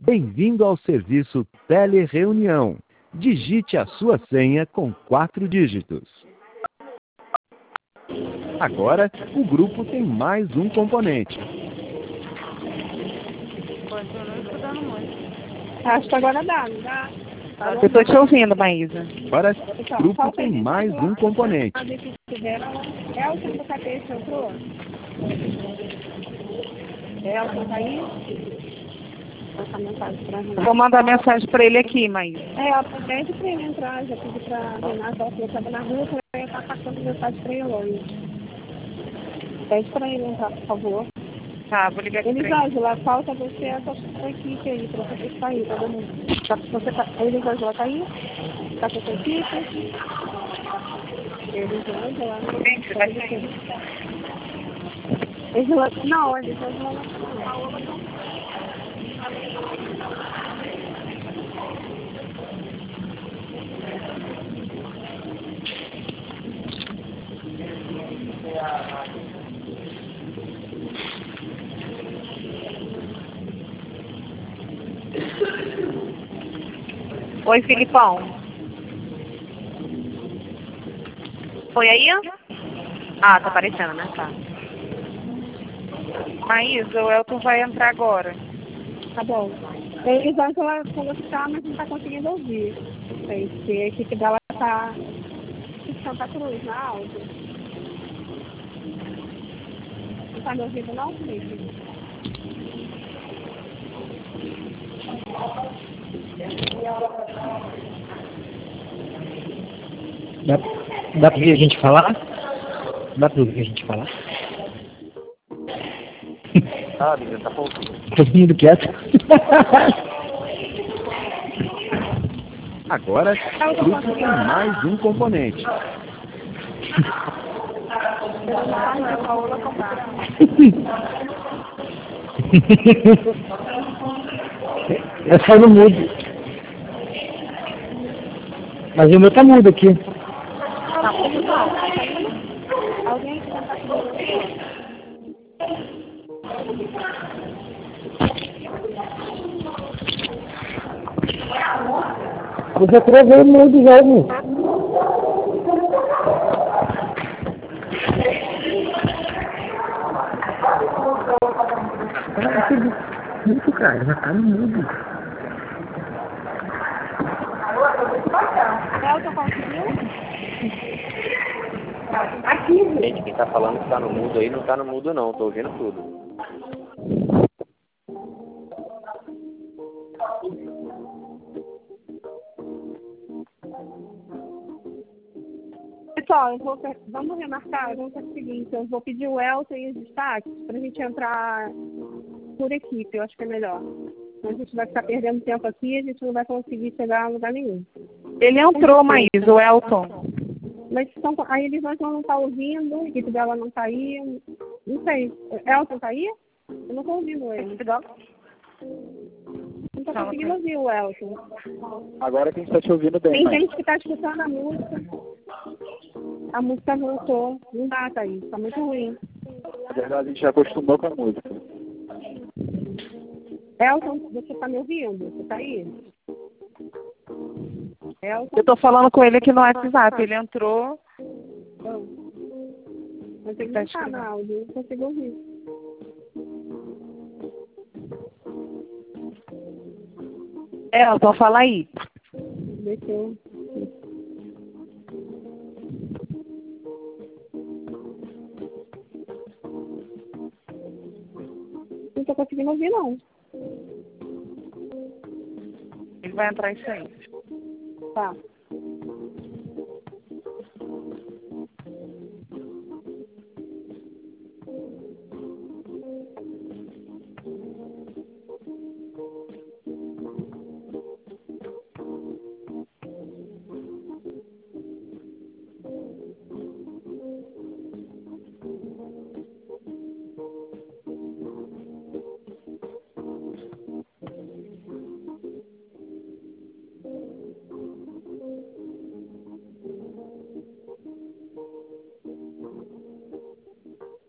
Bem-vindo ao serviço Telereunião. Digite a sua senha com 4 dígitos. Agora, o grupo tem mais um componente. Acho que agora dá, não dá? Eu estou te ouvindo, Maísa. Agora, o grupo tem mais um componente. Elton do Catete entrou? Elton tá aí? Essa mensagem pra Renata. Vou mandar mensagem para ele aqui, Maísa. Pede pra ele entrar, já pedi pra Renata, ela falou que estava na rua, que eu ia estar passando mensagem pra ele hoje. Pede pra ele entrar, por favor. Tá, vou ligar aqui pra ele. Elisângela, falta você essa sua equipe aí, pra você sair, todo mundo. Elisângela tá aí? Tá com a sua equipe? Elisângela, Gente, vai sair. Não, Elisângela não. Oi, Filipão. Foi aí? Ah, tá aparecendo, né? Tá. Maísa, o Elton vai entrar agora. Tá bom. Elisângela falou que tá, mas não tá conseguindo ouvir. Não sei se a equipe dela tá em Santa Cruz, na áudio. Não tá me ouvindo não, Felipe? Dá pra ouvir a gente falar? Dá pra ouvir a gente falar? Ah, menina, tá bom. Todo mundo quieto. Agora, o grupo tem mais um componente. É só no mudo. Mas o meu tá mudo aqui. Alguém que tá Eu já travei o mudo já, viu? Isso, cara, já tá no mudo. Elton conseguiu? Gente, quem tá falando que tá no mudo aí, não tá no mudo não, tô ouvindo tudo. Pessoal, vamos remarcar, vamos fazer o seguinte, eu vou pedir o Elton e os destaques pra gente entrar por equipe, eu acho que é melhor. A gente vai ficar perdendo tempo aqui e a gente não vai conseguir chegar a lugar nenhum. Ele entrou, Maísa, o Elton. Mas a Elisângela não tá ouvindo, a equipe dela não tá aí, não sei. Elton tá aí? Eu não tô ouvindo ele. Não tô conseguindo ouvir o Elton. Agora que a gente tá te ouvindo bem. Tem gente que tá escutando a música. A música voltou. Não dá, Thaís. Tá muito ruim. Na verdade, a gente já acostumou com a música. Elton, você tá me ouvindo? Você tá aí? Elton? Eu tô falando com ele aqui no WhatsApp. Ele entrou. Mas ele não tá na áudio. Não consigo ouvir. Elton, fala aí. Deixa eu... Não tô conseguindo ouvir, não. Ele vai entrar isso aí. Tá.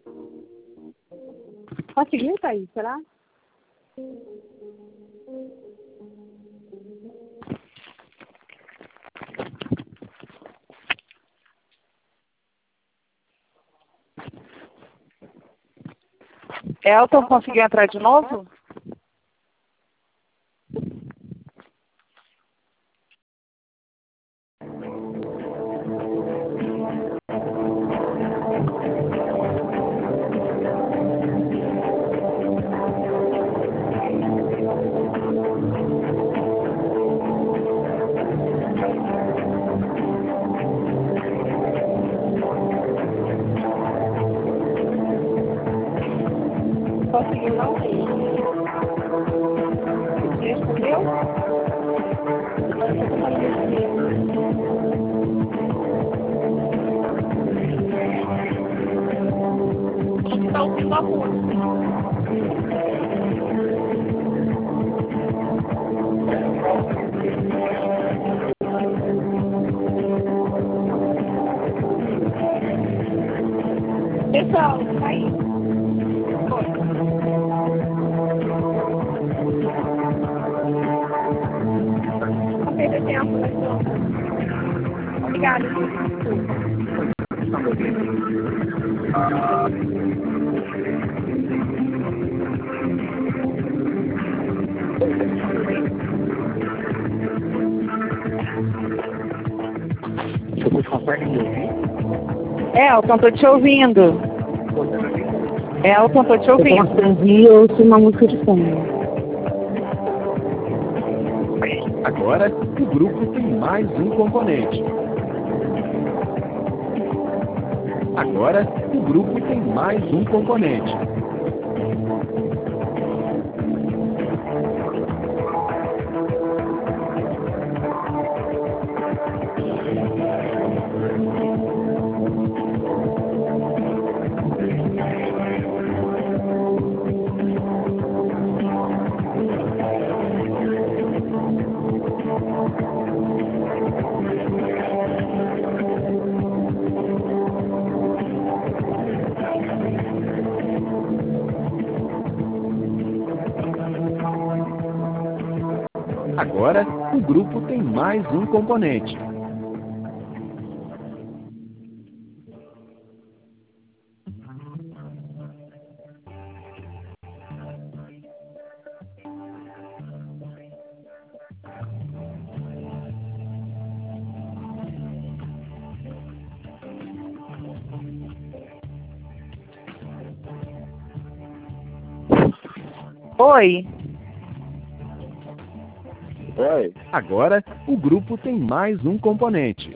Conseguiu, Thaís? Será? Elton conseguiu entrar de novo? Conseguiu não? Você respondeu? Agora eu tô falando desse. Quem está ouvindo a música? Pessoal, tá aí. Não perder tempo, né? Obrigada. Vocês conseguem me ouvir? Elton, tô te ouvindo. Elton, tô te Eu ouvindo. posso ouvir e ouço uma música de fundo. Agora, o grupo tem mais um componente. Agora, o grupo tem mais um componente. Agora, o grupo tem mais um componente. Oi. Oi. Agora, o grupo tem mais um componente.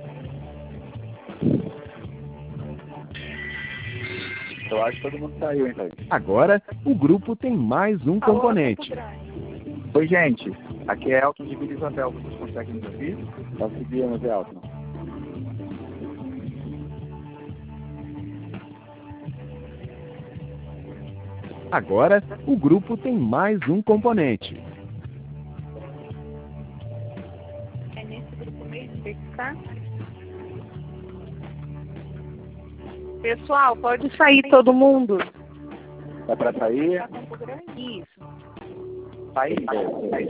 Eu acho que todo mundo saiu, hein, Thaís? Agora, o grupo tem mais um componente. Oi, gente. Aqui é Elton de Vila Isabel. Vocês conseguem me ouvir? Nós seguimos, Elton. Agora, o grupo tem mais um componente. É nesse grupo mesmo que tá? Pessoal, pode sair todo mundo? É pra sair? Tá Campo Grande? Isso. Sair?